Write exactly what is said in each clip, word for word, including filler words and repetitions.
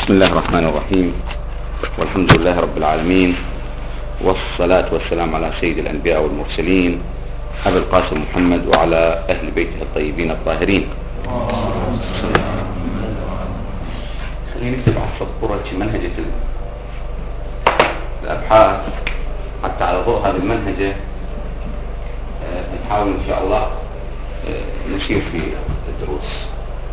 بسم الله الرحمن الرحيم، والحمد لله رب العالمين، والصلاة والسلام على سيد الأنبياء والمرسلين أبي القاسم محمد وعلى أهل بيته الطيبين الطاهرين. خلينا نكتب على السبورة منهجة الأبحاث حتى على ضوء هذه المنهجة نحاول إن شاء الله نسير في الدروس.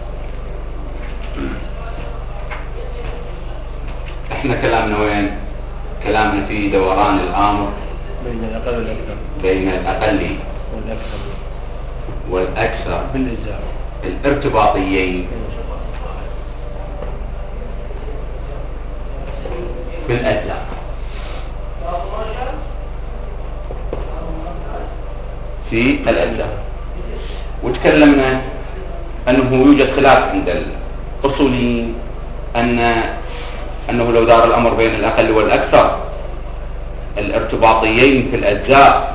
احنا كلامنا وين؟ كلامنا في دوران الامر بين الاقل والاكثر بين الاقل والاكثر والاكثر بالاجزاء الارتباطيين بالاجزاء. في الاجزاء وتكلمنا انه يوجد خلاف عند الاصوليين ان أنه لو دار الأمر بين الأقل والأكثر الارتباطيين في الأجزاء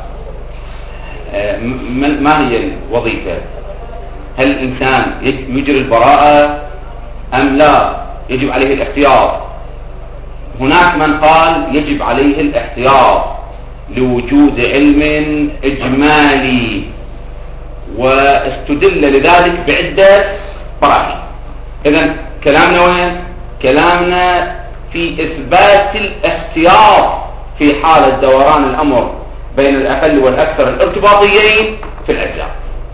ما هي الوظيفة؟ هل الإنسان يجري البراءة أم لا يجب عليه الاحتياط؟ هناك من قال يجب عليه الاحتياط لوجود علم إجمالي، واستدل لذلك بعدة براهين. إذن كلامنا وين؟ كلامنا في إثبات الاحتياط في حالة دوران الأمر بين الأقل والأكثر الارتباطيين في الأجزاء،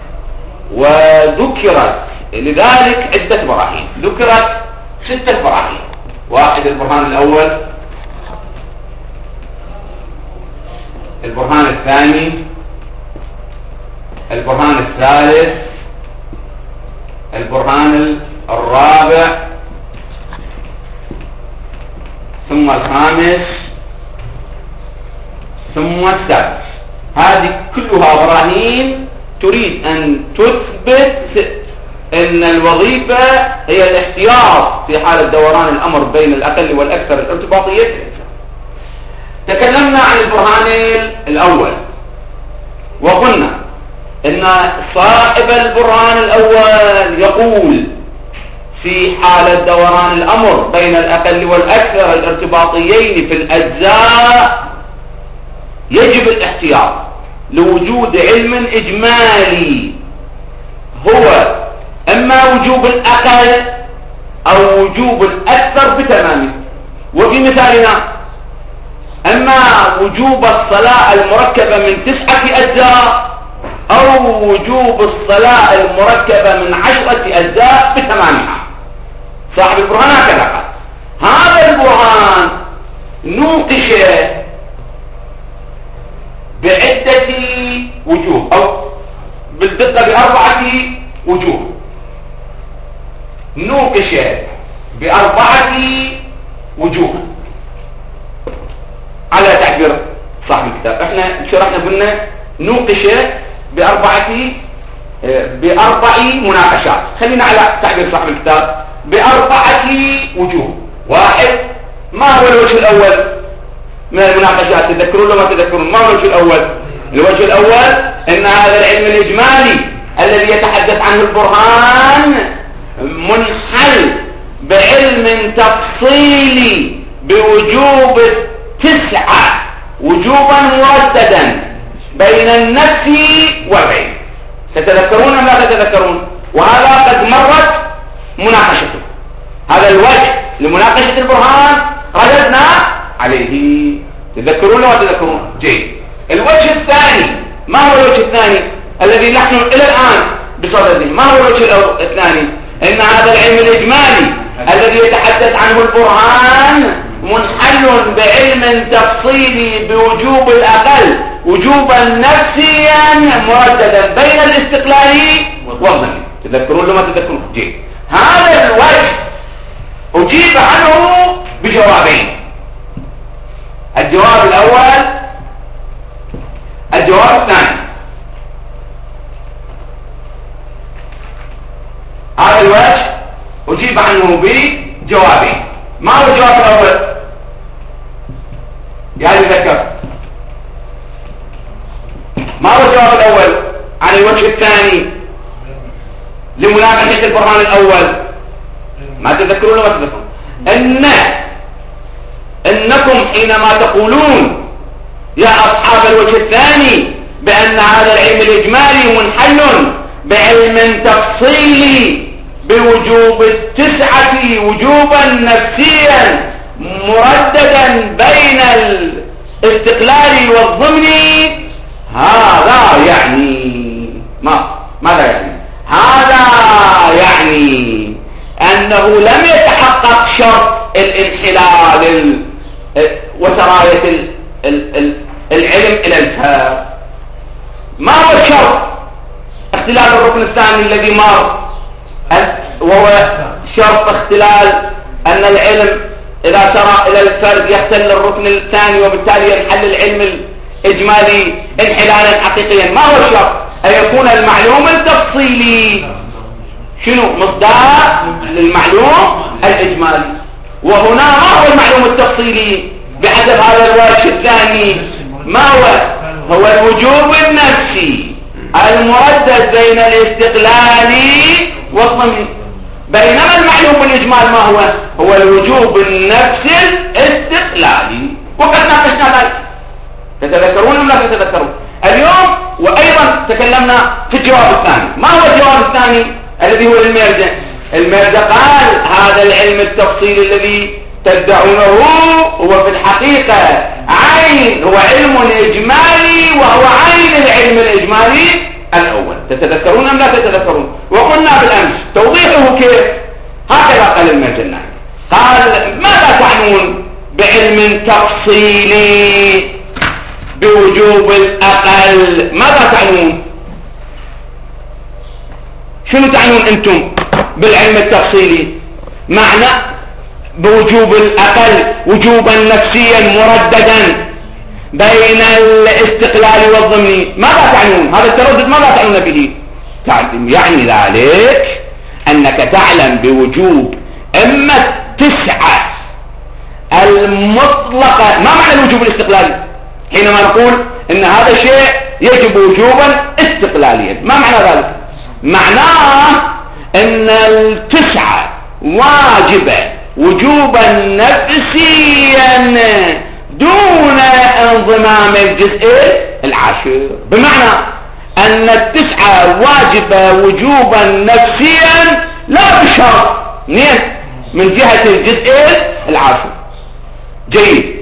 وذكرت لذلك عدة براهين، ذكرت ستة براهين. واحد البرهان الأول، البرهان الثاني، البرهان الثالث، البرهان الرابع، ثم الخامس، ثم السادس. هذه كلها براهين تريد أن تثبت أن الوظيفة هي الاحتياط في حالة دوران الأمر بين الأقل والأكثر الارتباطيين. تكلمنا عن البرهان الأول وقلنا أن صاحب البرهان الأول يقول في حالة دوران الأمر بين الأقل والأكثر الارتباطيين في الأجزاء يجب الاحتياط لوجود علم إجمالي هو إما وجوب الأقل أو وجوب الأكثر بتمامه. وفي مثالنا إما وجوب الصلاة المركبة من تسعة أجزاء أو وجوب الصلاة المركبة من عشرة أجزاء بتمامها. صاحب البرهان هكذا قال. هذا البرهان نوقش بعدة وجوه أو بالدقة بأربعة وجوه، نوقش بأربعة وجوه على تعبير صاحب الكتاب. احنا شرحنا قلنا نوقش بأربعة بأربع مناقشات، خلينا على تعبير صاحب الكتاب بأربعة وجوه. واحد، ما هو الوجه الأول من المناقشات؟ تذكرون لو ما تذكرون ما هو الوجه الأول؟ الوجه الأول أن هذا العلم الإجمالي الذي يتحدث عنه البرهان منحل بعلم تفصيلي بوجوب تسعة وجوبا مرددا بين النفس والعلم. تتذكرون أم لا تتذكرون؟ وهذا قد مرت مناقشته. هذا الوجه لمناقشة البرهان رددنا عليه. تذكرون ولا تذكرون؟ جيد. الوجه الثاني، ما هو الوجه الثاني الذي نحن إلى الآن بصدده؟ ما هو الوجه الثاني؟ إن هذا العلم الإجمالي الذي يتحدث عنه البرهان منحل بعلم تفصيلي بوجوب الأقل وجوبا نفسيا مرددا بين الاستقلال والظني. تذكرون لما تذكرون؟ جيد. هذا الوجه أجيب عنه بجوابين. الجواب الأول، الجواب الثاني. هذا الوجه أجيب عنه بجوابين. ما هو الجواب الأول؟ يا اللي ذكر، ما هو الجواب الأول عن الوجه الثاني لمناقشة البرهان الأول؟ ما تذكرون ولا ما تذكرون؟ ان انكم حينما تقولون يا اصحاب الوجه الثاني بان هذا العلم الاجمالي منحل بعلم تفصيلي بوجوب التسعة وجوبا نفسيا مرددا بين الاستقلال والضمن، هذا يعني ما ماذا يعني؟ هذا يعني أنه لم يتحقق شرط الانحلال وسراية العلم إلى الفهم. ما هو الشرط؟ اختلال الركن الثاني الذي مر، وهو شرط اختلال أن العلم إذا سرى إلى الفرد يختل الركن الثاني وبالتالي ينحل العلم الإجمالي انحلالا حقيقيا. ما هو الشرط؟ أن يكون المعلوم التفصيلي شنو مصداق للمعلوم الإجمالي، وهنا ما هو المعلوم التفصيلي بحسب هذا الوجه الثاني؟ ما هو؟ هو الوجوب النفسي المردد بين الاستقلال والضمن، بينما المعلوم الإجمال ما هو؟ هو الوجوب النفسي الاستقلالي، وقد ناقشنا ذلك. تتذكرون أم لا تتذكرون؟ اليوم وأيضا تكلمنا في الجواب الثاني. ما هو الجواب الثاني الذي هو الميرزا؟ الميرزا قال هذا العلم التفصيلي الذي تدعونه هو في الحقيقة عين، هو علم إجمالي وهو عين العلم الإجمالي الأول. تتذكرون أم لا تتذكرون؟ وقلنا بالأمس توضيحه كيف؟ هكذا قال الميرزا، قال ماذا تعنون بعلم تفصيلي بوجوب الأقل؟ ماذا تعنون؟ شنو تعنون أنتم بالعلم التفصيلي؟ معنى بوجوب الأقل وجوبا نفسيا مرددا بين الاستقلال والضمن، ماذا تعنون؟ هذا التردد ماذا تعنون به؟ يعني ذلك أنك تعلم بوجوب إما التسعة المطلقة. ما معنى الوجوب الاستقلالي؟ حينما نقول إن هذا الشيء يجب وجوبا استقلاليا، ما معنى ذلك؟ معناه إن التسعة واجبة وجوبا نفسيا دون انضمام الجزء العاشر، بمعنى أن التسعة واجبة وجوبا نفسيا لا بشرط من جهة الجزء العاشر. جيد.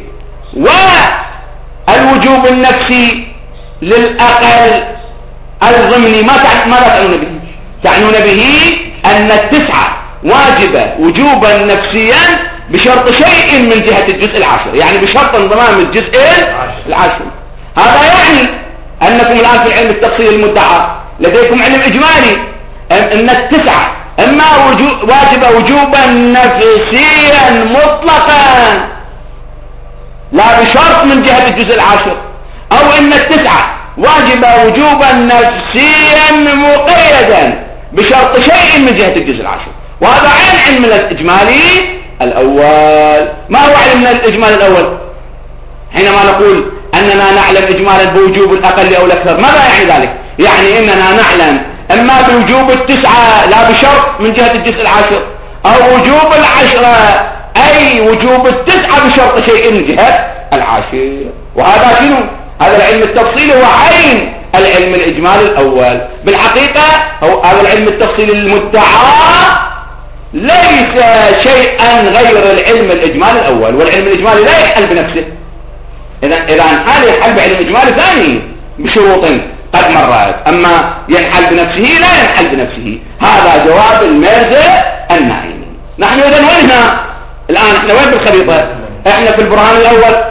والوجوب النفسي للأقل الضمني ماذا تعنون به؟ تعنون به أن التسعة واجبة وجوبا نفسيا بشرط شيء من جهة الجزء العاشر، يعني بشرط انضمام الجزء العاشر. هذا يعني أنكم الآن في علم التفصيل المدعى لديكم علم إجمالي أن التسعة إما واجبة وجوبا نفسيا مطلقا لا بشرط من جهة الجزء العاشر، أو أن التسعة واجبة وجوبا نفسيا مقيدا بشرط شيء من جهة الجزء العاشر. وهذا عين علم الإجمالي الأول. ما هو علم الإجمالي الأول؟ حينما نقول أننا نعلم إجمالا بوجوب الأقل أو الأكثر، ماذا يعني ذلك؟ يعني أننا نعلم إما بوجوب التسعة لا بشرط من جهة الجزء العاشر، أو وجوب العشرة أي وجوب التسعة بشرط شيء من جهة العاشر. وهذا شنو؟ هذا العلم التفصيلي هو عين العلم الإجمالي الأول. بالحقيقة هو هذا العلم التفصيلي المدعى ليس شيئا غير العلم الإجمالي الأول، والعلم الإجمالي لا يحل بنفسه. إذا إذا انحل يحل بعلم إجمالي ثاني بشروط قد مرت، أما ينحل بنفسه لا ينحل بنفسه. هذا جواب الميرزا النعيمي. نحن إذا وين الآن؟ احنا وين بالخريطة؟ احنا في البرهان الأول،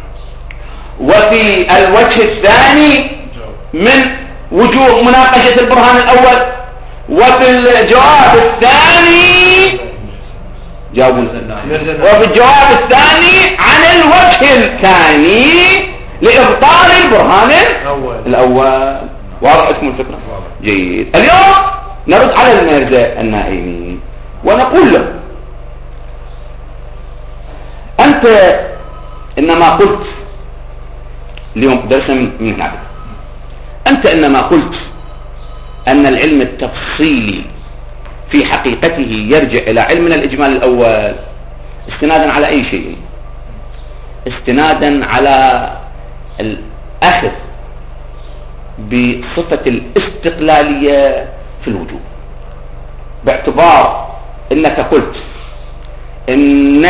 وفي الوجه الثاني من وجوه مناقشة البرهان الأول، وفي الجواب الثاني جاوبوا، وفي الجواب الثاني عن الوجه الثاني لإبطال البرهان الأول. واضح اسم الفكرة؟ جيد. اليوم نرد على الميرزا النائمي ونقول له أنت إنما قلت اليوم درسا من هنا، أنت إنما قلت أن العلم التفصيلي في حقيقته يرجع إلى علمنا الإجمال الأول، استنادا على أي شيء؟ استنادا على الأخذ بصفة الاستقلالية في الوجوب، باعتبار أنك قلت إن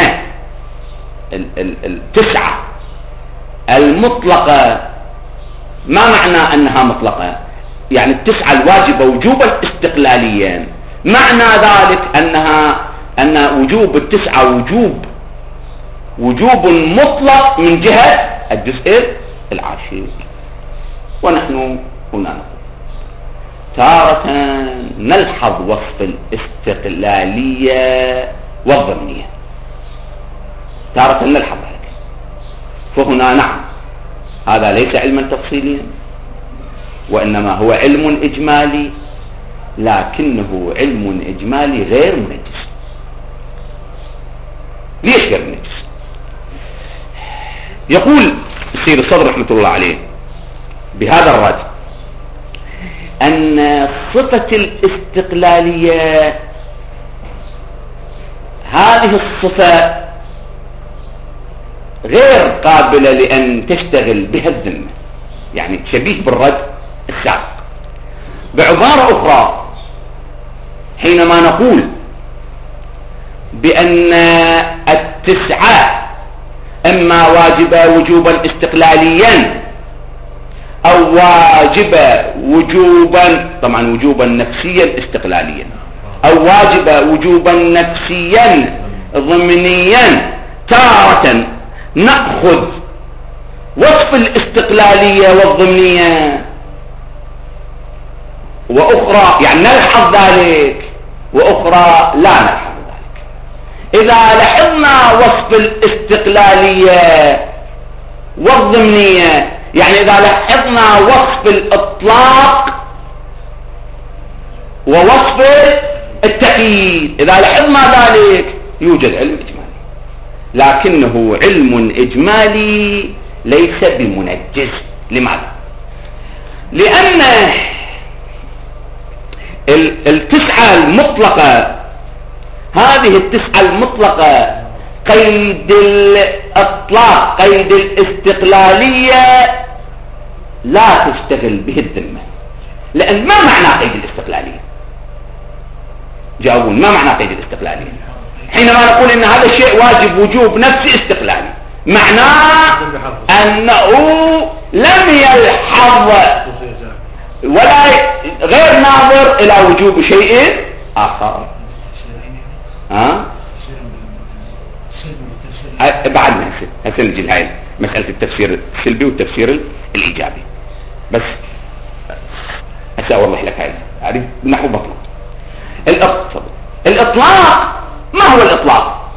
التسعة المطلقة ما معنى أنها مطلقة؟ يعني التسعة الواجبة وجوبا استقلاليا، معنى ذلك أنها أن وجوب التسعة وجوب وجوب مطلق من جهة الجزء العاشر. ونحن هنا نقول تارة نلحظ وصف الاستقلالية والضمنية، تارة نلحظ ذلك، فهنا نعم هذا ليس علما تفصيليا وإنما هو علم إجمالي، لكنه علم إجمالي غير منجز. ليش غير منجز؟ يقول السيد الصدر رحمة الله عليه بهذا الرد أن صفة الاستقلالية هذه الصفة غير قابلة لأن تشتغل بها الذمة، يعني شبيه بالرد السابق. بعبارة أخرى، حينما نقول بأن التسعة إما واجبة وجوبا استقلاليا أو واجبة وجوبا، طبعا وجوبا نفسيا استقلاليا، أو واجبة وجوبا نفسيا ضمنيا، تارة نأخذ وصف الاستقلالية والضمنية وأخرى يعني نلحظ ذلك، وأخرى لا نلحظ ذلك. إذا لحظنا وصف الاستقلالية والضمنية، يعني إذا لحظنا وصف الإطلاق ووصف التقييد، إذا لحظنا ذلك يوجد علم إجمالي، لكنه علم إجمالي ليس بمنجز. لماذا؟ لأن التسعة المطلقة، هذه التسعة المطلقة قيد الإطلاق، قيد الاستقلالية لا تشتغل به الذمة. لأن ما معنى قيد الاستقلالية؟ جاوبون، ما معنى قيد الاستقلالية؟ حينما نقول إن هذا الشيء واجب وجوب نفسي استقلالي، معناه أنه لم يلحظ ولا غير ناظر إلى وجوب شيء آخر. ها؟ بعدنا هسه نجي لهاي مسألة التفسير السلبي والتفسير الإيجابي، بس هسه أوضح لك هاي عارف نحو مطلق الإطلاق. الإطلاق ما هو الإطلاق؟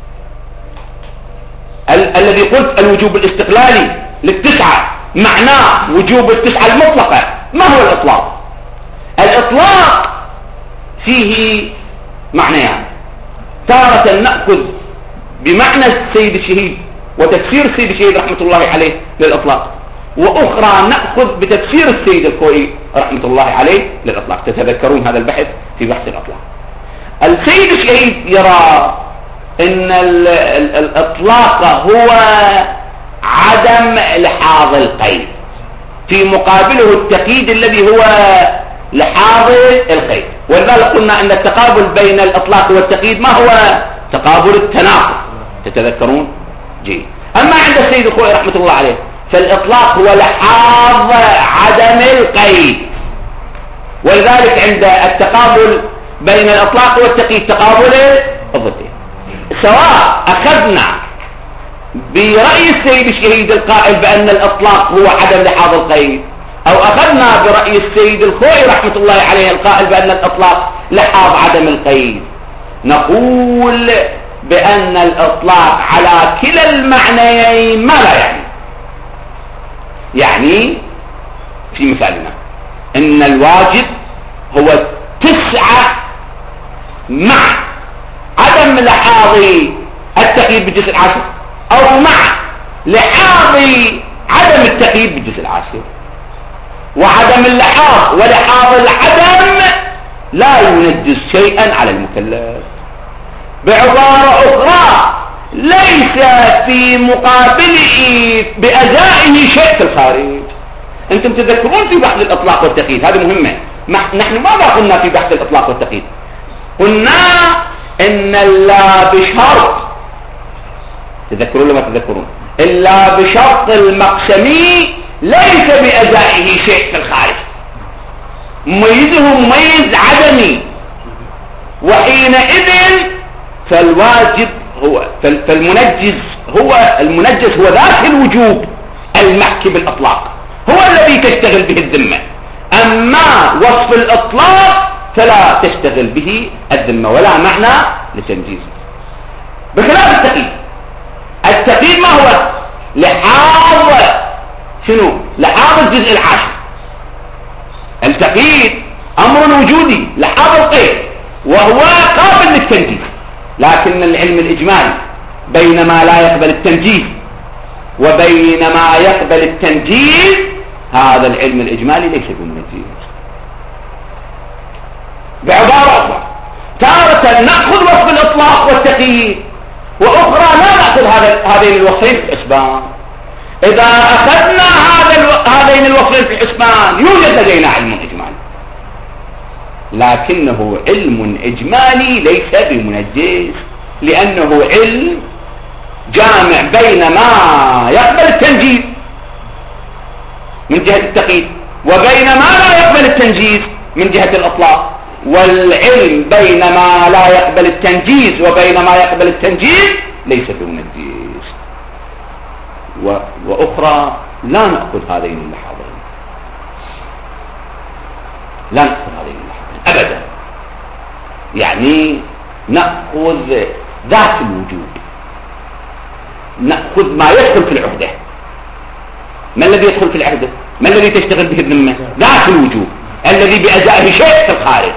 ال الذي قلت الوجوب الاستقلالي للتسعة معناه وجوب التسعة المطلقة. ما هو الإطلاق؟ الإطلاق فيه معنيان، تارة نأخذ بمعنى السيد الشهيد وتفسير السيد الشهيد رحمة الله عليه للإطلاق، وأخرى نأخذ بتفسير السيد الخوئي رحمة الله عليه للإطلاق. تتذكرون هذا البحث في بحث الإطلاق. السيد الشهيد يرى ان الإطلاق هو عدم لحاظ القيد، في مقابله التقييد الذي هو لحاظ القيد. ولذلك قلنا ان التقابل بين الإطلاق والتقييد ما هو؟ تقابل التناقض. تتذكرون؟ جيد. اما عند السيد الخوئي رحمة الله عليه فالإطلاق هو لحاظ عدم القيد، ولذلك عند التقابل بين الإطلاق والتقييد تقابل الضدين. سواء أخذنا برأي السيد الشهيد القائل بأن الإطلاق هو عدم لحاظ القيد، أو أخذنا برأي السيد الخوئي رحمة الله عليه القائل بأن الإطلاق لحاظ عدم القيد، نقول بأن الإطلاق على كلا المعنيين ما لا يعني. يعني في مثالنا إن الواجب هو تسعة مع عدم لحاظ التقييد بالجزء العاشر، أو مع لحاظ عدم التقييد بالجزء العاشر. وعدم اللحاظ ولحاظ العدم لا ينجز شيئا على المكلف. بعبارة أخرى ليس في مقابله بأدائه شيء في الخارج. أنتم تذكرون في بحث الإطلاق والتقييد، هذه مهمة. نحن ماذا قلنا في بحث الإطلاق والتقييد؟ قلنا إن الله بشرط، تذكرون لما تذكرون، إلا بشرط المقسمي ليس بأدائه شيء في الخارج، مميزه مميز عدمي، وحينئذ فالواجب هو فالمنجز هو المنجز هو ذات الوجوب المحكي بالإطلاق، هو الذي تشتغل به الذمة. أما وصف الإطلاق فلا تشتغل به الذمة ولا معنى لتنجيزه، بخلاف التقييد. التقييد ما هو؟ لحاظ شنو؟ لحاظ الجزء العاشر. التقييد أمر وجودي لحاظ القيد وهو قابل للتنجيز، لكن العلم الإجمالي بين ما لا يقبل التنجيز وبين ما يقبل التنجيز، هذا العلم الإجمالي ليس بمنجيز. بعبارة أخرى، تارة نأخذ وصف الإطلاق والتقييد، وأخرى لا نأخذ هذين الوصفين في الحسبان. إذا أخذنا هذين الوصفين في الحسبان يوجد لدينا علم إجمالي، لكنه علم إجمالي ليس بمنجز، لأنه علم جامع بين ما يقبل التنجيز من جهة التقييد وبين ما لا يقبل التنجيز من جهة الإطلاق، والعلم بين ما لا يقبل التنجيز وبين ما يقبل التنجيز ليس بمنجز. و... وأخرى لا نأخذ هذين اللحظين، لا نأخذ هذين اللحظين أبدا، يعني نأخذ ذات الوجود، نأخذ ما يدخل في العهدة. ما الذي يدخل في العهدة؟ ما الذي تشتغل به الذمة؟ ذات الوجود الذي بأدائه شيء في الخارج.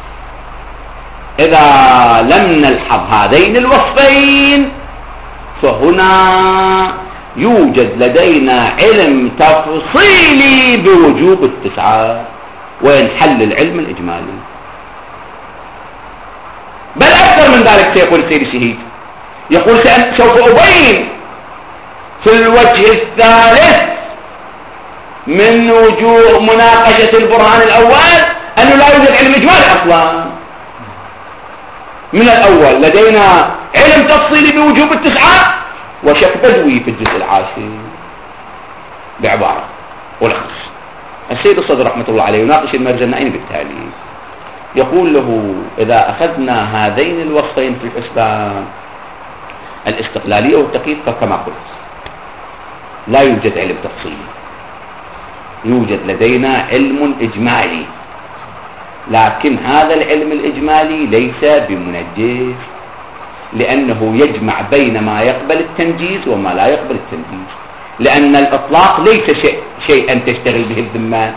إذا لم نلحظ هذين الوصفين فهنا يوجد لدينا علم تفصيلي بوجوب التسعة وينحل العلم الإجمالي. بل أكثر من ذلك سيقول السيد الشهيد، يقول سوف أبين في الوجه الثالث من وجوه مناقشة البرهان الأول أنه لا يوجد علم إجمالي أصلا. من الأول لدينا علم تفصيلي بوجوب التسعة وشك بدوي في الجزء العاشر. بعبارة ولخص، السيد الصدر رحمة الله عليه يناقش المرجنائين بالتالي، يقول له إذا أخذنا هذين الوصفين في الحسبان الاستقلالية والتقييد فكما قلت لا يوجد علم تفصيلي، يوجد لدينا علم إجمالي، لكن هذا العلم الإجمالي ليس بمنجز، لأنه يجمع بين ما يقبل التنجيز وما لا يقبل التنجيز، لأن الإطلاق ليس شيء شيئا تشتغل به الذمة.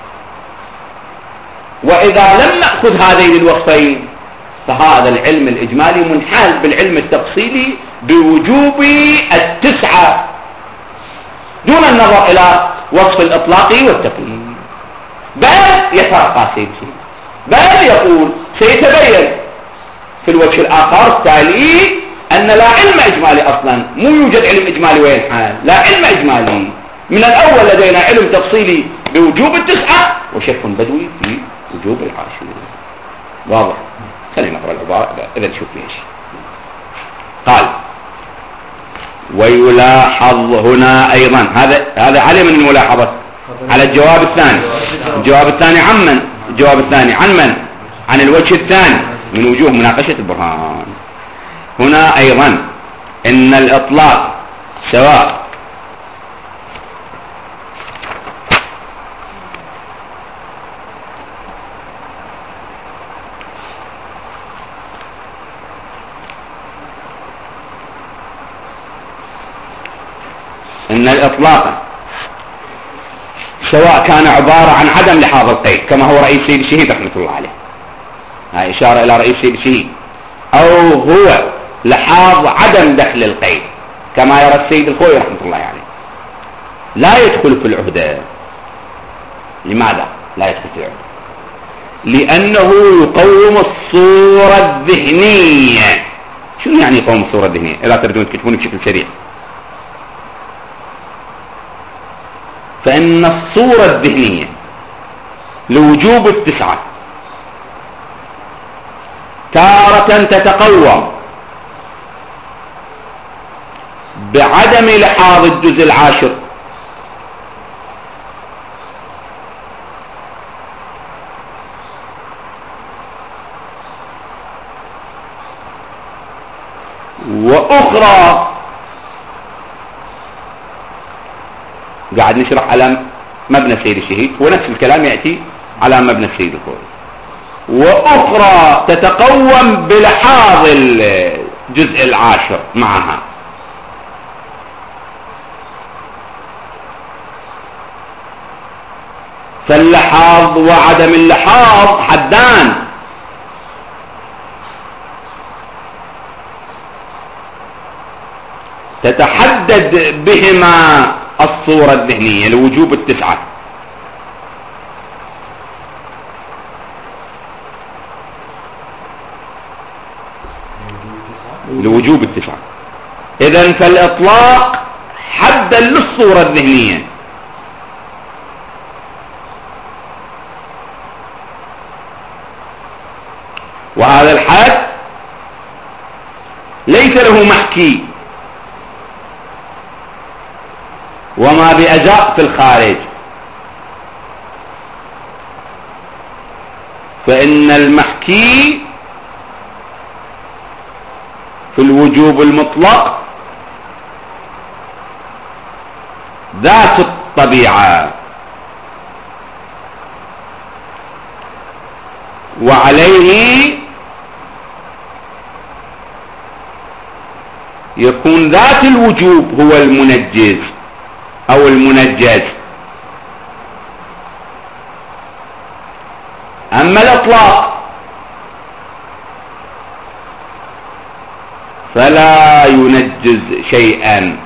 وإذا لم نأخذ هذين الوصفين فهذا العلم الإجمالي منحال بالعلم التفصيلي بوجوب التسعة دون النظر إلى وصف الإطلاق والتقييد. بل يترقى سيدي، بل يقول سيتبين في الوجه الآخر التالي أن لا علم إجمالي أصلا، مو يوجد علم إجمالي وينحال، لا علم إجمالي. من الأول لدينا علم تفصيلي بوجوب التسعة وشك بدوي في وجوب العاشر. واضح؟ خلينا نقرأ العبارة إذا تشوف فيها شيء. قال ويلاحظ هنا أيضا، هذا هذا علي من الملاحظة على الجواب الثاني. الجواب الثاني عن من؟ الجواب الثاني عن من؟ عن الوجه الثاني من وجوه مناقشة البرهان. هنا أيضا إن الإطلاق سواء إن الإطلاق سواء كان عبارة عن عدم لحاظ القيد كما هو رئيس سيد الشهيد رحمة الله عليه، هاي إشارة إلى رئيس سيد الشهيد، أو هو لحاظ عدم دخل القيد كما يرى السيد الخوي رحمة الله عليه، لا يدخل في العهدة. لماذا لا يدخل في العهدة؟ لأنه يقوم الصورة الذهنية. شنو يعني يقوم الصورة الذهنية إذا تريدون تكتبون بشكل سريع؟ فإن الصورة الذهنية لوجوب التسعة تارة تتقوم بعدم لحاظ الجزء العاشر، وأخرى قاعد نشرح على مبنى السيد الشهيد، ونفس الكلام يأتي على مبنى السيد الخوئي. وأخرى تتقوم بلحاظ الجزء العاشر معها. فاللحاظ وعدم اللحاظ حدان، تتحدد بهما الصورة الذهنية لوجوب التسعة. لوجوب التسعة. إذن فالإطلاق حدا للصورة الذهنية، وهذا الحد ليس له محكي وما بأجاء في الخارج، فإن المحكي في الوجوب المطلق ذات الطبيعة، وعليه يكون ذات الوجوب هو المنجز أو المنجز. أما الإطلاق فلا ينجز شيئا،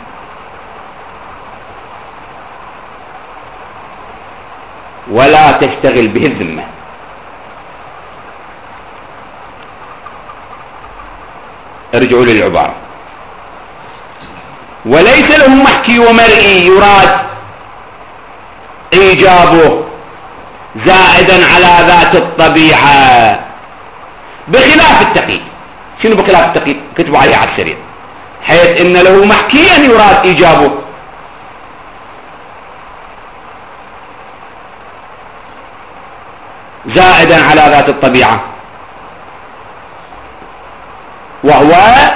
ولا تشتغل به الذمة. ارجعوا للعبارة. وليس له محكي ومرئي يراد إيجابه زائدا على ذات الطبيعة، بخلاف التقييد. شنو بخلاف التقييد؟ كتبوا عليه على السريع، حيث إن له محكيا يراد إيجابه زائدا على ذات الطبيعة، وهو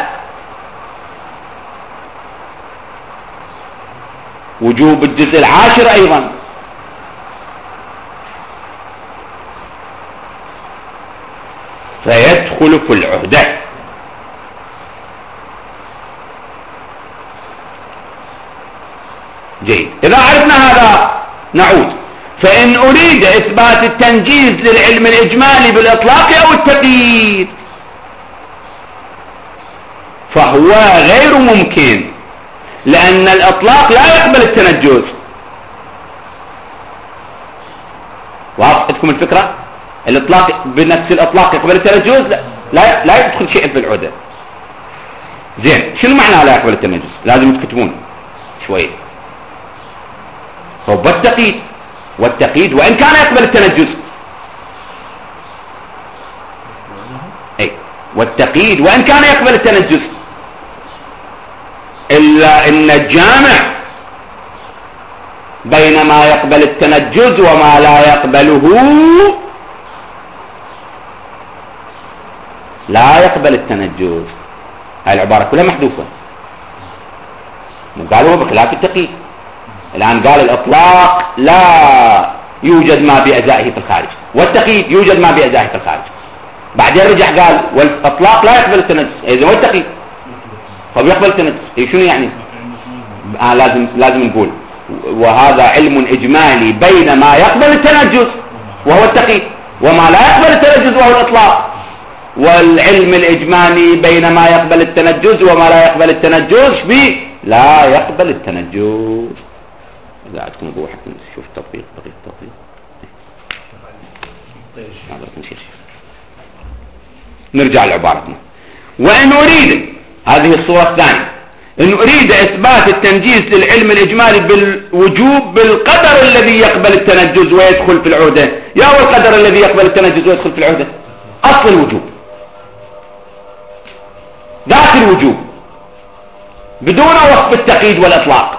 وجوب الجزء العاشر أيضا. فيدخل في العهدة. جيد. إذا عرفنا هذا نعود. فإن أريد إثبات التنجيز للعلم الإجمالي بالإطلاق أو التقييد فهو غير ممكن، لأن الإطلاق لا يقبل التنجز. واضحتكم الفكرة؟ الإطلاق بنفس الإطلاق يقبل التنجز؟ لا لا, لا يدخل شيء في العهدة. زين، شنو معنى لا يقبل التنجز؟ لازم تكتبون شوي. هو التقييد، والتقييد وإن كان يقبل التنجز، أي والتقييد وإن كان يقبل التنجز، إلا إن الجامع بين ما يقبل التنجز وما لا يقبله لا يقبل التنجز. هاي العبارة كلها محذوفة. قالوا بخلاف التقييد. الآن قال الإطلاق لا يوجد ما بأجزائه في الخارج، والتقييد يوجد ما بأجزائه في الخارج. بعدين رجع قال والإطلاق لا يقبل التنجز، إذا والتقييد هو بيقبل التنجز. إيه شنو يعني؟ آه لازم لازم نقول وهذا علم إجمالي بين ما يقبل التنجز وهو التقييد، وما لا يقبل التنجز وهو الإطلاق. والعلم الإجمالي بين ما يقبل التنجز وما لا يقبل التنجز به لا يقبل التنجز. إذا عندكم وضوح نشوف التطبيق. بقي التطبيق نرجع لعبارتنا. وإن أريد هذه الصورة الثانية، إنه أريد إثبات التنجيز للعلم الإجمالي بالوجوب بالقدر الذي يقبل التنجز ويدخل في العهدة. يا هو القدر الذي يقبل التنجز ويدخل في العهدة؟ أصل الوجوب، ذات الوجوب بدون وصف التقييد والإطلاق،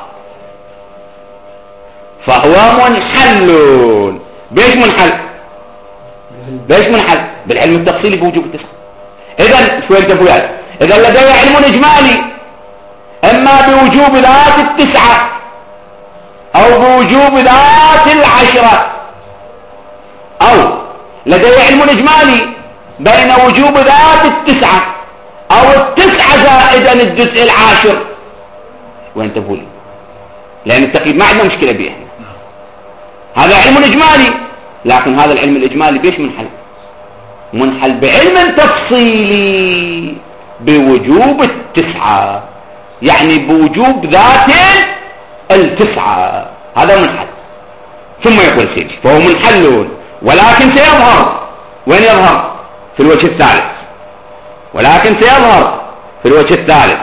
فهو منحل. بيش منحل؟ بيش منحل؟ بالعلم التفصيلي بوجوب التسعة. إذن شوية تفويات، إذا لدي علم إجمالي إما بوجوب ذات التسعة أو بوجوب ذات العشرة، أو لدي علم إجمالي بين وجوب ذات التسعة أو التسعة زائدا الجزء العاشر. وين تقولي؟ لأن التقييد ما عندنا مشكلة به، هذا علم إجمالي، لكن هذا العلم الإجمالي بيش منحل؟ منحل بعلم تفصيلي بوجوب التسعة، يعني بوجوب ذات التسعة، هذا منحل. ثم يقول سيدي فهو منحل ولكن سيظهر. وين يظهر؟ في الوجه الثالث. ولكن سيظهر في الوجه الثالث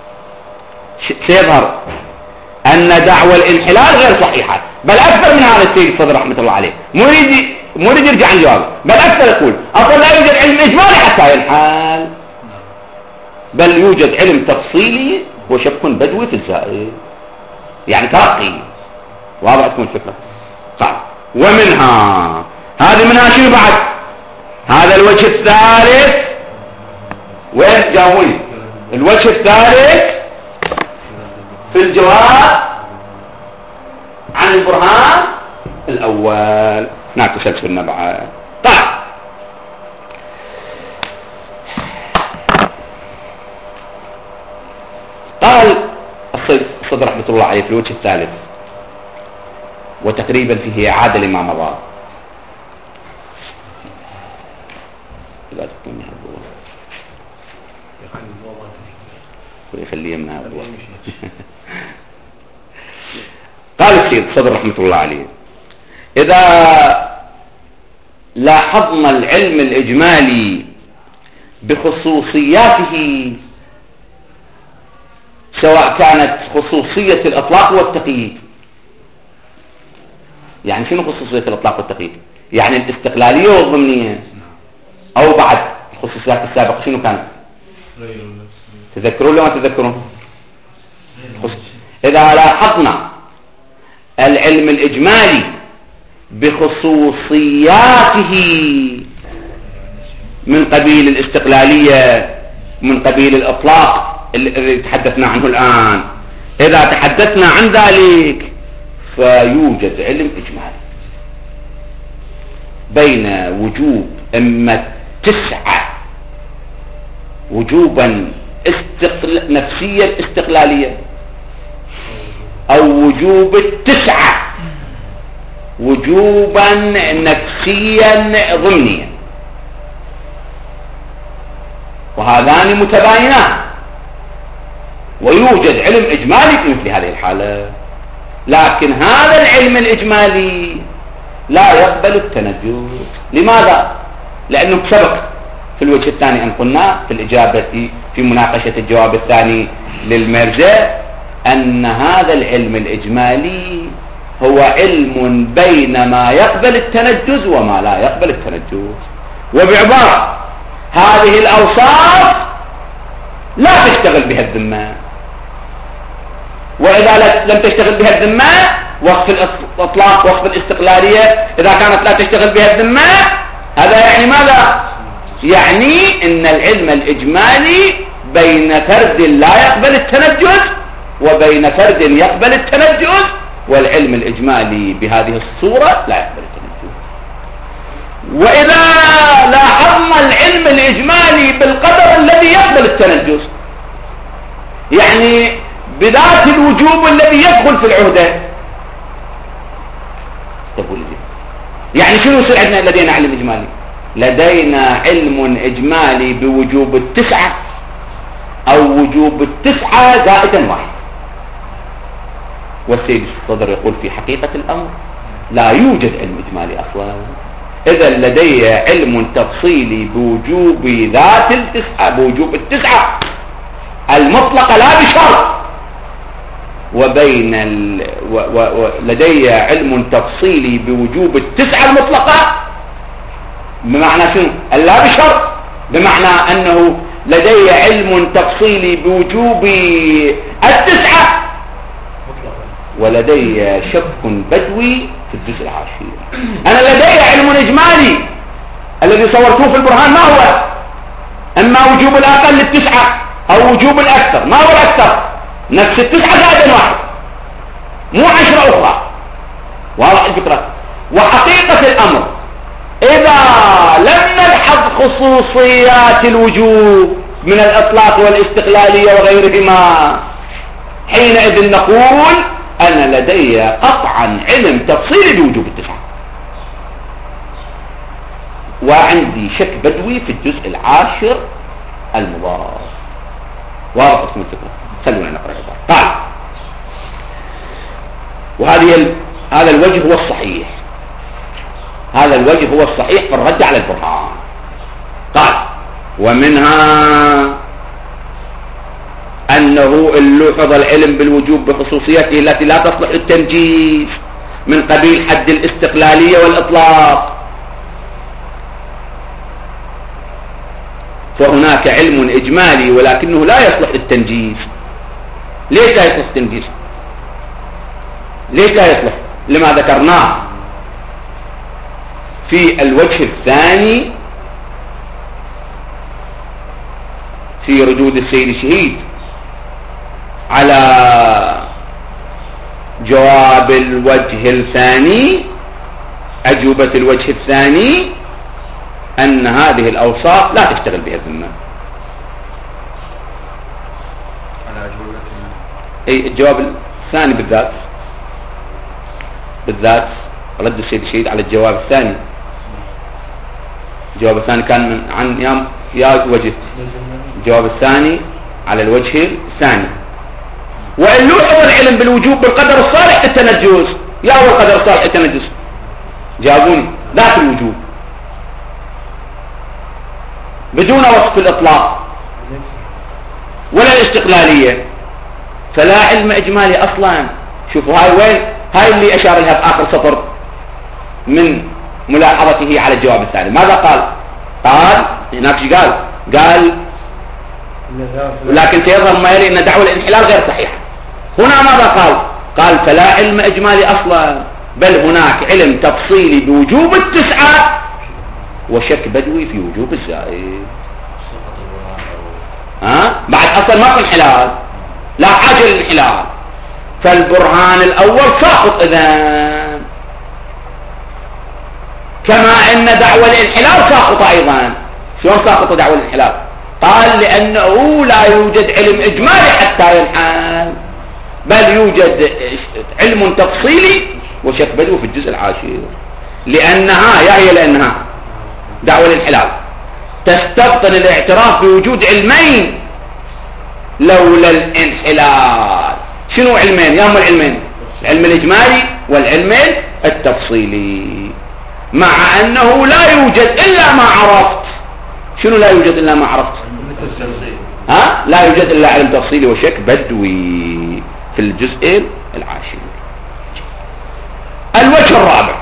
سيظهر أن دعوى الانحلال غير صحيحة، بل أكثر من هذا السيد الصدر رحمة الله عليه، مريد مريد يرجع عن جوابه، بل أكثر يقول أصلا لا يوجد علم إجمالي حتى ينحل، بل يوجد علم تفصيلي وشك بدوي في الزائد، يعني ترقي. واضح تكون الفكرة؟ طيب، ومنها هذه منها شنو بعد؟ هذا الوجه الثالث. وين جاوبوني؟ الوجه الثالث في الجواب عن البرهان الأول. نعم تسلسلنا بعد. طيب، قال الصدر رحمة الله عليه في الوجه الثالث، وتقريبا فيه إعادة لما مضى. لا تكون من هالبوة ويخليه من هالبوة. قال السيد الصدر رحمة الله عليه إذا لاحظنا العلم الإجمالي بخصوصياته، سواء كانت خصوصية الإطلاق والتقييد. يعني شنو خصوصية الإطلاق والتقييد؟ يعني الاستقلالية والضمنية، أو بعد الخصوصيات السابقة شنو كانت؟ تذكرون ولا ما تذكرون؟ إذا لاحظنا العلم الإجمالي بخصوصياته من قبيل الاستقلالية، من قبيل الإطلاق الذي تحدثنا عنه الآن، إذا تحدثنا عن ذلك فيوجد علم إجمالي بين وجوب إما التسعة وجوبا استقل... نفسيا استقلاليا، أو وجوب التسعة وجوبا نفسيا ضمنيا، وهذان متباينان، ويوجد علم إجمالي في مثل هذه الحالة. لكن هذا العلم الإجمالي لا يقبل التنجس. لماذا؟ لأنه سبق في الوجه الثاني أن قلنا في الإجابة في مناقشة الجواب الثاني للمرجع أن هذا العلم الإجمالي هو علم بين ما يقبل التنجس وما لا يقبل التنجس. وبعبارة هذه الأوصاف لا تشتغل بها الذمة، وإذا لم تشتغل بها الذمة وصف الإطلاق وصف الاستقلالية إذا كانت لا تشتغل بها الذمة، هذا يعني ماذا؟ يعني إن العلم الإجمالي بين فرد لا يقبل التنجس وبين فرد يقبل التنجس، والعلم الإجمالي بهذه الصورة لا يقبل التنجس. وإذا لاحظنا العلم الإجمالي بالقدر الذي يقبل التنجس، يعني بذات الوجوب الذي يدخل في العهدة، تقول لي يعني شنو يصير عندنا لدينا علم إجمالي؟ لدينا علم إجمالي بوجوب التسعة أو وجوب التسعة زائدا واحد. والسيد الصدر يقول في حقيقة الأمر لا يوجد علم إجمالي أصلا. إذا لدي علم تفصيلي بوجوب ذات التسعة، بوجوب التسعة المطلقة لا بشرط، وبين ال... و... و... و... لدي علم تفصيلي بوجوب التسعة المطلقة، بمعنى شنو؟ لا بشرط، بمعنى أنه لدي علم تفصيلي بوجوب التسعة، ولدي شك بدوي في الجزء العاشر. أنا لدي علم إجمالي الذي صورته في البرهان، ما هو؟ أما وجوب الأقل للتسعة أو وجوب الأكثر. ما هو الأكثر؟ نفس التسعة زائد واحد، مو عشرة أخرى. واضح الفكرة؟ وحقيقة الأمر إذا لم نلحظ خصوصيات الوجوب من الإطلاق والاستقلالية وغيرهما، حينئذ نقول أنا لدي قطعا علم تفصيلي بوجوب التسعة، وعندي شك بدوي في الجزء العاشر المضاف. واضح اسم الفكرة؟ خلونا نقرأ العبارة. قال: وهذه ال... هذا الوجه هو الصحيح، هذا الوجه هو الصحيح في الرد على البرهان. قال: ومنها أنه إن لوحظ العلم بالوجوب بخصوصيته التي لا تصلح التنجيز من قبيل حد الاستقلالية والإطلاق، فهناك علم إجمالي ولكنه لا يصلح للتنجيز. ليش لا يصلح التنجيز؟ ليش لا يصلح؟ لما ذكرناه في الوجه الثاني في ردود السيد الشهيد على جواب الوجه الثاني، أجوبة الوجه الثاني، أن هذه الأوصاف لا تشتغل بها الذمة. أي الجواب الثاني بالذات بالذات رد السيد الشهيد على الجواب الثاني. الجواب الثاني كان من عن يا يا وجه. الجواب الثاني على الوجه الثاني: وإن لوحظ العلم بالوجوب بالقدر الصالح للتنجس. يا هو القدر الصالح للتنجس؟ جابوني ذات الوجوب بدون وصف الإطلاق ولا الاستقلالية، فلا علم إجمالي أصلا. شوفوا هاي وين، هاي اللي أشار لها في آخر سطر من ملاحظته على الجواب الثاني. ماذا قال؟ قال هناك شو قال؟ قال لكن سيظهر ما يلي أن دعوة الانحلال غير صحيحة. هنا ماذا قال؟ قال فلا علم إجمالي أصلا، بل هناك علم تفصيلي بوجوب التسعة وشك بدوي في وجوب الزائد. ها؟ بعد أصلا ما في انحلال، لا حاجة للانحلال، فالبرهان الأول ساقط إذن، كما أن دعوة الانحلال ساقط أيضا. شلون ساقط دعوة الانحلال؟ قال لأنه لا يوجد علم إجمالي حتى ينحل، بل يوجد علم تفصيلي وشك بدوي في الجزء العاشر، لأنها يا هي لأنها دعوة الانحلال تستبطن الاعتراف بوجود علمين لولا الانحلال. شنو علمين؟ يا هم العلمين العلم الإجمالي والعلم التفصيلي، مع أنه لا يوجد إلا ما عرفت. شنو لا يوجد إلا ما عرفت؟ ها؟ لا يوجد إلا علم تفصيلي وشك بدوي في الجزء العاشر. الوجه الرابع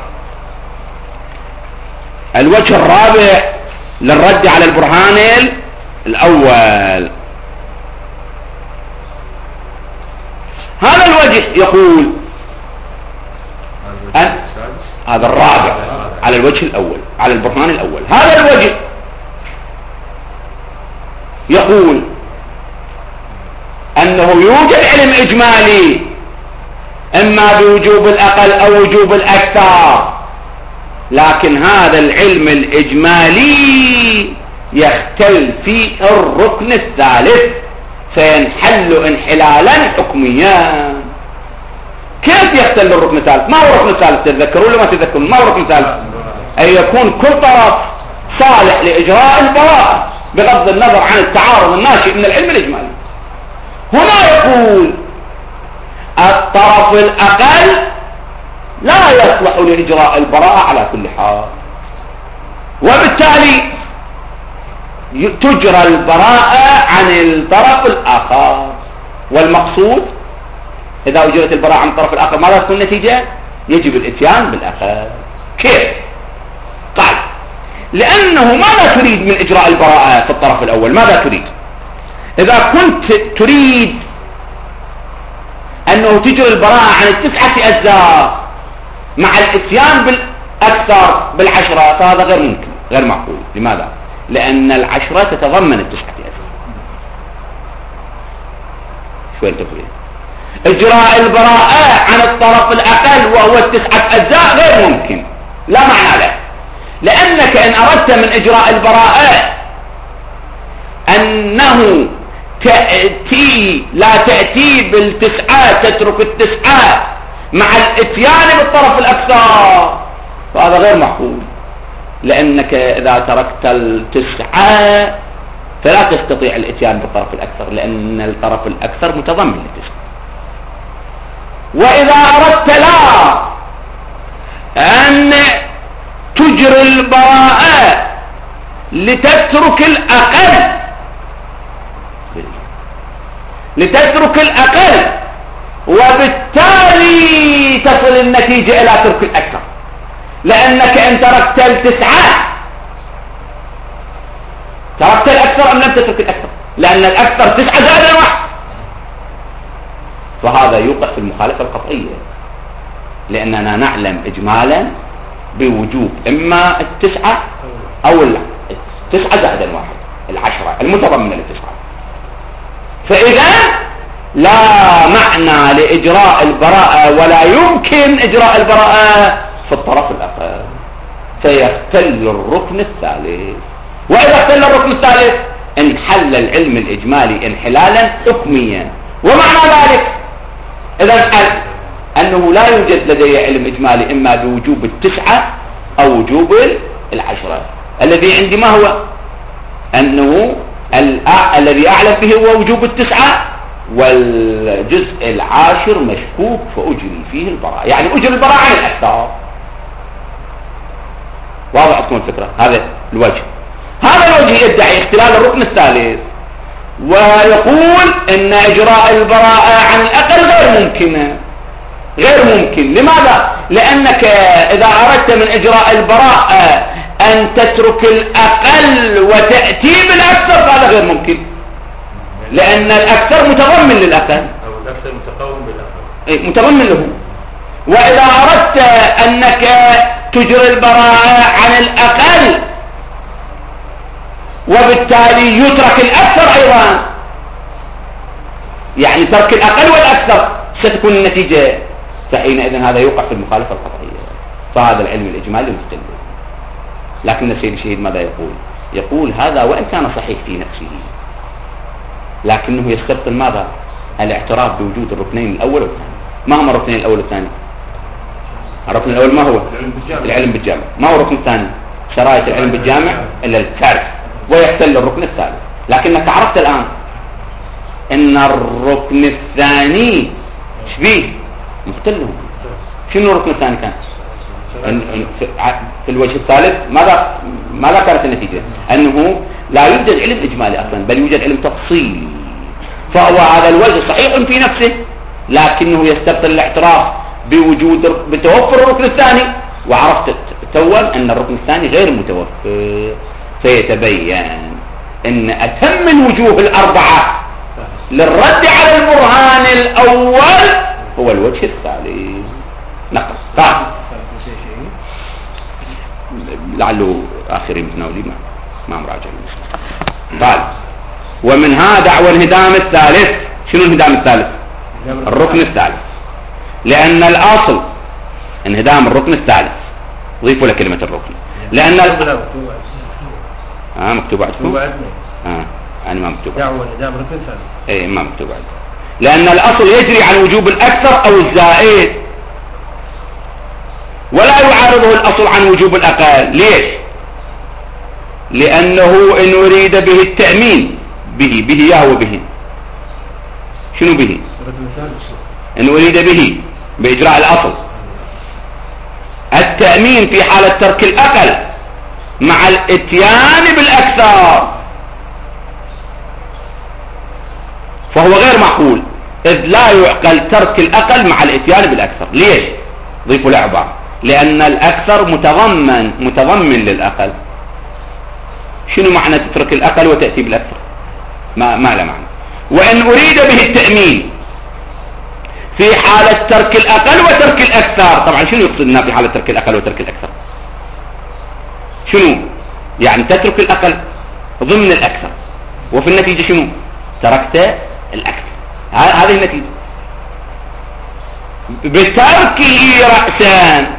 الوجه الرابع للرد على البرهان الأول. هذا الوجه يقول أن هذا الرابع على الوجه الأول على البرهان الأول. هذا الوجه يقول أنه يوجد علم إجمالي إما بوجوب الأقل أو وجوب الأكثر، لكن هذا العلم الإجمالي يختل فيه الركن الثالث فينحل انحلالا حكميا. كيف يختل الركن الثالث؟ ما هو الركن الثالث؟ تتذكرون ولا ما تتذكرون؟ ما هو الركن الثالث؟ أن يكون كل طرف صالح لإجراء البراءة بغض النظر عن التعارض الناشئ من العلم الإجمالي. هنا يقول الطرف الأقل لا يصلح لإجراء البراءة على كل حال، وبالتالي تجرى البراءة عن الطرف الآخر. والمقصود إذا أجرت البراءة عن الطرف الآخر ماذا تكون النتيجة؟ يجب الإتيان بالأقل. كيف؟ قال لأنه ماذا تريد من إجراء البراءة في الطرف الأول؟ ماذا تريد؟ إذا كنت تريد أنه تجري البراءة عن التسعة أجزاء مع الإتيان بالأكثر بالعشرة فهذا غير ممكن، غير معقول. لماذا؟ لأن العشرة تتضمن التسعة أجزاء. شوية تفريق. إجراء البراءة عن الطرف الأقل وهو التسعة أجزاء غير ممكن، لا معنى له. لأنك إن أردت من إجراء البراءة أنه تأتي لا تأتي بالتسعة تترك التسعة مع الاتيان بالطرف الأكثر فهذا غير معقول. لأنك إذا تركت التسعة فلا تستطيع الاتيان بالطرف الأكثر لأن الطرف الأكثر متضمن للتسعة. وإذا أردت لا أن تجري البراءة لتترك الأقل لتترك الأقل وبالتالي تصل النتيجة إلى ترك الأكثر. لأنك إن تركت التسعة تركت الأكثر أم لم تترك الأكثر؟ لأن الأكثر تسعة زائد واحد، فهذا يوقع في المخالفة القطعية. لأننا نعلم إجمالا بوجوب إما التسعة أو التسعة زائد واحد العشرة المتضمنة للتسعة. فإذا لا معنى لإجراء البراءة ولا يمكن إجراء البراءة في الطرف الآخر فيختل الركن الثالث. وإذا اختل الركن الثالث انحل العلم الإجمالي انحلالا حكميا. ومعنى ذلك إذا انحل أنه لا يوجد لدي علم إجمالي إما بوجوب التسعة أو وجوب العشرة. الذي عندي ما هو؟ أنه الذي أعلم به هو وجوب التسعة والجزء العاشر مشكوك فأجري فيه البراءة، يعني أجري البراءة عن الأكثر. واضح تكون الفكرة؟ هذا الوجه. هذا الوجه يدعي اختلال الركن الثالث ويقول إن إجراء البراءة عن الأقل غير ممكن غير ممكن. لماذا؟ لأنك إذا أردت من إجراء البراءة أن تترك الأقل وتأتي بالأكثر فهذا غير ممكن لأن الأكثر متضمن للأقل أو الأكثر متقوم بالأقل إيه متضمن له. وإذا أردت أنك تجري البراءة عن الأقل وبالتالي يترك الأكثر أيضا، يعني ترك الأقل والأكثر ستكون النتيجة، فحينئذ هذا يوقع في المخالفة القطعية. فهذا العلم الإجمالي مختلف. لكن السيد الشهيد ماذا يقول؟ يقول هذا وإن كان صحيح في نفسه لكنه يستبطل ماذا؟ الاعتراف بوجود الركنين الأول والثاني. ما هم الركنين الأول والثاني؟ الركن الأول ما هو؟ العلم بالجامع. ما هو الركن الثاني؟ شرائط العلم بالجامع إلا الثالث ويختل الركن الثالث. لكنك عرفت الآن إن الركن الثاني شبيه مختلف. شنو الركن الثاني كان؟ في الوجه الثالث ماذا ماذا كانت النتيجة؟ أنه لا يوجد علم إجمالي أصلا بل يوجد علم تفصيلي. فهو هذا الوجه صحيح في نفسه لكنه يستبطل الاعتراف بوجود بتوفر الركن الثاني، وعرفت توا أن الركن الثاني غير متوفر. فيتبين أن أتم الوجوه الأربعة للرد على البرهان الأول هو الوجه الثالث. نقص طيب لعله آخرين متناولين ما ما مراجع. قال ومن هذا دعوى الانهدام الثالث. شنو الانهدام الثالث؟ الركن الثالث. لأن الأصل انهدام الركن الثالث. ضيفوا له كلمة الركن لأن ال... آه مكتوب عندكم؟ آه أنا ما مكتوب. دعوى انهدام الركن الثالث. إيه ما مكتوب عندكم. لأن الأصل يجري عن وجوب الأكثر أو الزائد ولا يعارضه الأصل عن وجوب الأقل. ليش؟ لأنه إن أريد به التأمين به به يا هو به شنو به؟ إن أريد به بإجراء الأصل التأمين في حالة ترك الأقل مع الاتيان بالأكثر فهو غير معقول، إذ لا يعقل ترك الأقل مع الإتيان بالأكثر. ليش؟ ضيفوا لعبة، لأن الأكثر متضمن متضمن للأقل. شنو معنى تترك الأقل وتأتي بالأكثر؟ ما ما له معنى. وإن أريد به التأمين في حالة ترك الأقل وترك الأكثر، طبعا شنو يقصدنا في حالة ترك الأقل وترك الأكثر؟ شنو يعني تترك الأقل ضمن الأكثر، وفي النتيجة شنو؟ تركت الأكثر. هذه النتيجة. بتركه رأسا،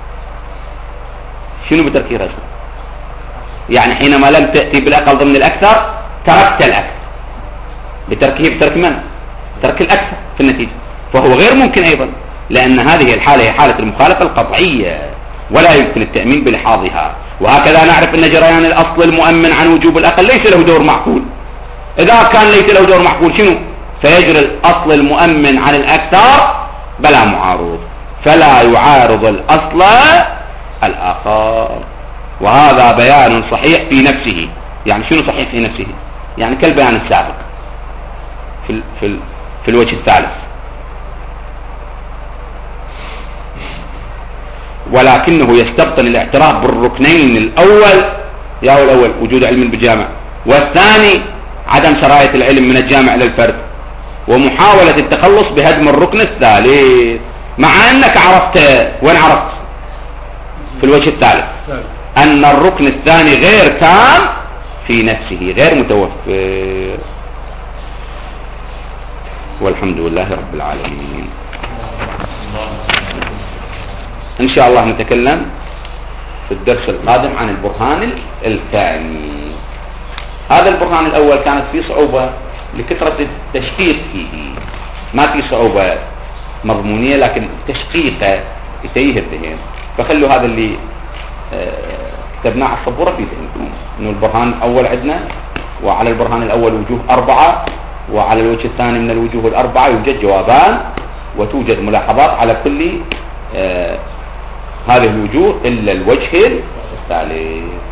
شنو بتركه رأسا؟ يعني حينما لم تأتي بالأقل ضمن الأكثر تركت الأكثر. بتركه بترك من؟ ترك الأكثر في النتيجة، فهو غير ممكن أيضا، لأن هذه الحالة هي حالة المخالفة القطعية ولا يمكن التأمين بلحاظها. وهكذا نعرف أن جريان الأصل المؤمن عن وجوب الأقل ليس له دور معقول. إذا كان ليس له دور معقول شنو؟ فيجري الأصل المؤمن عن الأكثر بلا معارض، فلا يعارض الأصل الآخر. وهذا بيان صحيح في نفسه. يعني شنو صحيح في نفسه؟ يعني كالبيان السابق في ال في ال في الوجه الثالث. ولكنه يستبطن الاعتراف بالركنين الأول، يا الأول وجود علم بالجامع، والثاني عدم سراية العلم من الجامع للفرد، ومحاولة التخلص بهدم الركن الثالث. مع أنك عرفت، وين عرفت؟ في الوجه الثالث أن الركن الثاني غير تام في نفسه، غير متوفر. والحمد لله رب العالمين. إن شاء الله نتكلم في الدرس القادم عن البرهان الثاني. هذا البرهان الأول كانت فيه صعوبة لكثرة التشقيق فيه، ما في صعوبة مضمونية لكن تشقيقه يتيه الذهن. فخلوا هذا اللي كتبناه على السبورة في ذهنكم، إنه البرهان الأول عندنا، وعلى البرهان الأول وجوه أربعة، وعلى الوجه الثاني من الوجوه الأربعة يوجد جوابان، وتوجد ملاحظات على كل آه هذه الوجوه إلا الوجه الثالث.